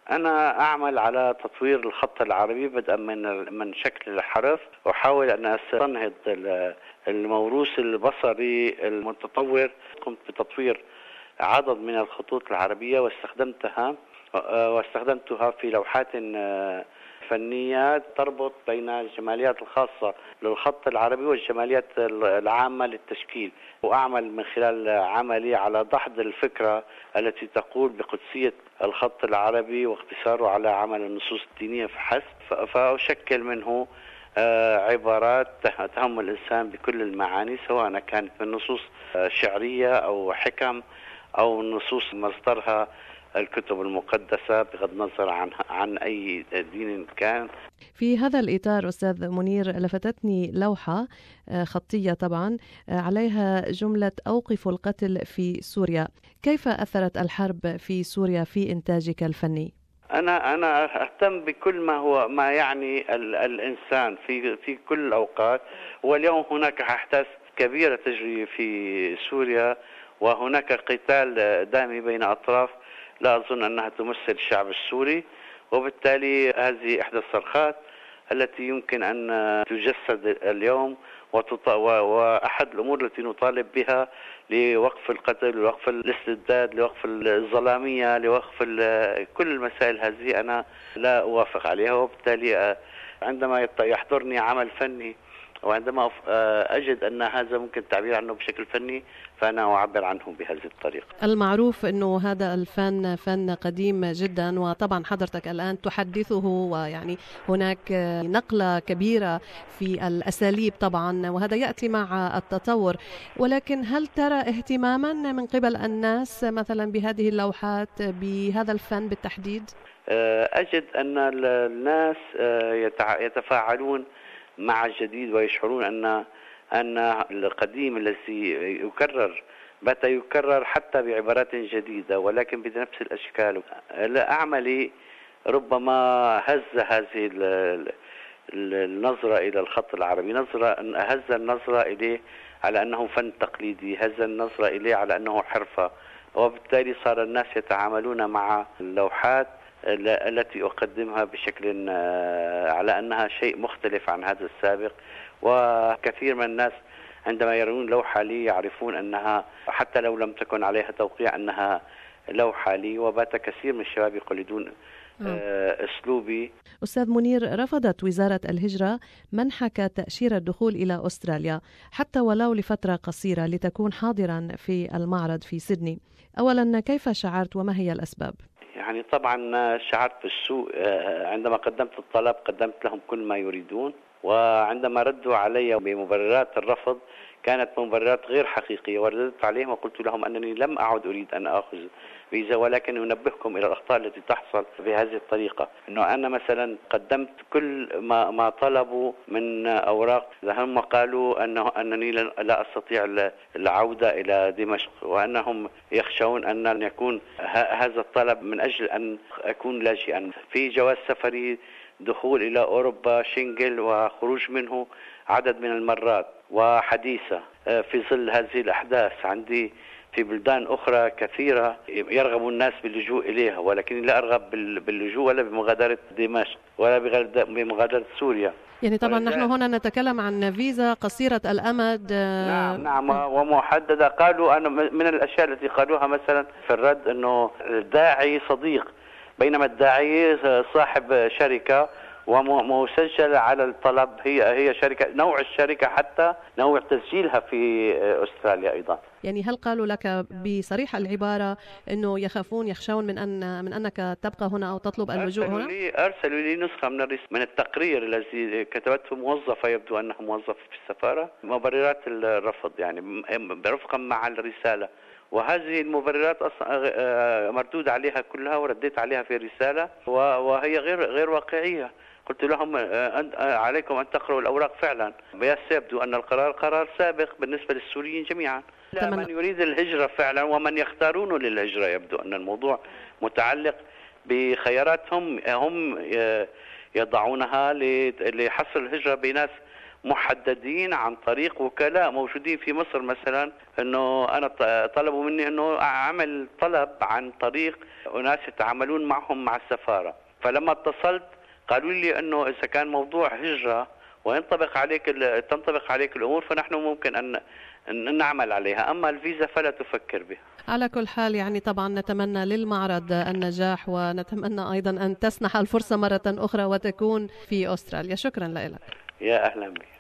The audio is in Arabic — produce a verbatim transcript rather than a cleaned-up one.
أنا أعمل على تطوير الخط العربي بدءا من من شكل الحرف، وأحاول أن أستنهض الموروث البصري المتطور. قمت بتطوير عدد من الخطوط العربية واستخدمتها واستخدمتها في لوحات فنية تربط بين الجماليات الخاصة للخط العربي والجماليات العامة للتشكيل، وأعمل من خلال عملي على دحض الفكرة التي تقول بقدسية الخط العربي واختصاره على عمل النصوص الدينية فحسب، فأشكل منه عبارات تهم الإنسان بكل المعاني، سواء كانت من نصوص شعرية أو حكم أو نصوص مصدرها الكتب المقدسة بغض النظر عن عن أي دين كان. في هذا الإطار أستاذ منير، لفتتني لوحة خطية طبعا عليها جملة أوقفوا القتل في سوريا. كيف أثرت الحرب في سوريا في إنتاجك الفني؟ أنا أنا أهتم بكل ما هو ما يعني ال الإنسان في في كل الأوقات، واليوم هناك أحداث كبيرة تجري في سوريا، وهناك قتال دامي بين أطراف لا أظن أنها تمثل الشعب السوري، وبالتالي هذه إحدى الصرخات التي يمكن أن تجسد اليوم، وأحد الأمور التي نطالب بها لوقف القتل، لوقف الاستبداد، لوقف الظلامية، لوقف كل المسائل هذه أنا لا أوافق عليها. وبالتالي عندما يحضرني عمل فني وعندما أجد أن هذا ممكن التعبير عنه بشكل فني فأنا أعبر عنه بهذه الطريقة. المعروف أنه هذا الفن فن قديم جدا، وطبعا حضرتك الآن تحدثه، ويعني هناك نقلة كبيرة في الأساليب طبعا، وهذا يأتي مع التطور. ولكن هل ترى اهتماما من قبل الناس مثلا بهذه اللوحات، بهذا الفن بالتحديد؟ أجد أن الناس يتفاعلون مع الجديد ويشعرون أن أن القديم الذي يكرر بات يكرر حتى بعبارات جديدة ولكن بنفس الأشكال. أعملي ربما هز هذه النظرة إلى الخط العربي، نظرة هز النظرة إليه على أنه فن تقليدي، هز النظرة إليه على أنه حرفة، وبالتالي صار الناس يتعاملون مع اللوحات التي أقدمها بشكل على أنها شيء مختلف عن هذا السابق. وكثير من الناس عندما يرون لوحة لي يعرفون أنها حتى لو لم تكن عليها توقيع أنها لوحة لي، وبات كثير من الشباب يقلدون أسلوبي. أستاذ منير، رفضت وزارة الهجرة منحك تأشيرة الدخول إلى أستراليا حتى ولو لفترة قصيرة لتكون حاضرا في المعرض في سيدني. أولا، كيف شعرت وما هي الأسباب؟ يعني طبعا شعرت بالسوء عندما قدمت الطلب، قدمت لهم كل ما يريدون، وعندما ردوا علي بمبررات الرفض كانت مبررات غير حقيقية، ورددت عليهم وقلت لهم أنني لم أعد أريد أن أخذ فيزا، ولكن أنبهكم إلى الأخطاء التي تحصل بهذه الطريقة. أنه أنا مثلا قدمت كل ما, ما طلبوا من أوراق، هم قالوا أنه أنني لا أستطيع العودة إلى دمشق، وأنهم يخشون أن يكون هذا الطلب من أجل أن أكون لاجئا. في جواز سفري دخول إلى أوروبا شنغل وخروج منه عدد من المرات وحديثة في ظل هذه الأحداث. عندي في بلدان أخرى كثيرة يرغب الناس باللجوء إليها، ولكن لا أرغب باللجوء ولا بمغادرة دمشق ولا بمغادرة سوريا. يعني طبعا نحن هنا نتكلم عن فيزا قصيرة الأمد. نعم نعم ومحددة. قالوا أنا من الأشياء التي قالوها مثلا في الرد أنه الداعي صديق، بينما الداعي صاحب شركة ومسجل على الطلب، هي هي شركة، نوع الشركة حتى نوع تسجيلها في أستراليا أيضا. يعني هل قالوا لك بصريح العبارة أنه يخافون يخشون من أن من أنك تبقى هنا أو تطلب اللجوء هنا؟ أرسلوا لي أرسلوا لي نسخة من من التقرير الذي كتبته موظفة، يبدو أنها موظفة في السفارة، مبررات الرفض يعني رفقا مع الرسالة. وهذه المبررات أصلا مردود عليها كلها ورديت عليها في رسالة، وهي غير غير واقعية. قلت لهم عليكم أن تقرأوا الأوراق فعلا، بس يبدو أن القرار قرار سابق بالنسبة للسوريين جميعا. لا، من يريد الهجرة فعلا ومن يختارون للهجرة، يبدو أن الموضوع متعلق بخياراتهم هم يضعونها لحصر الهجرة بناس محددين عن طريق وكلاء موجودين في مصر. مثلا انه انا طلبوا مني انه اعمل طلب عن طريق اناس يتعاملون معهم مع السفارة، فلما اتصلت قالوا لي انه اذا كان موضوع هجرة وينطبق عليك تنطبق عليك الامور فنحن ممكن ان ان نعمل عليها، اما الفيزا فلا تفكر بها. على كل حال يعني طبعا نتمنى للمعرض النجاح، ونتمنى ايضا ان تسنح الفرصة مرة اخرى وتكون في استراليا. شكرا لك. يا اهلا بك.